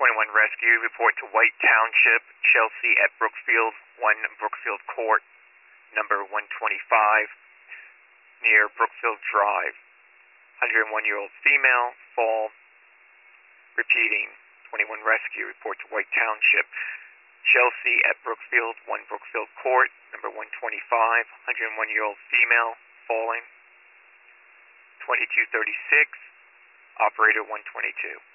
121 rescue. Report to White Township, Chelsea at Brookfield, 1 Brookfield Court, number 125, near Brookfield Drive. 101-year-old female, fall. Repeating, 21 rescue. Report to White Township, Chelsea at Brookfield, 1 Brookfield Court, number 125, 101-year-old female, falling. 2236, operator 122.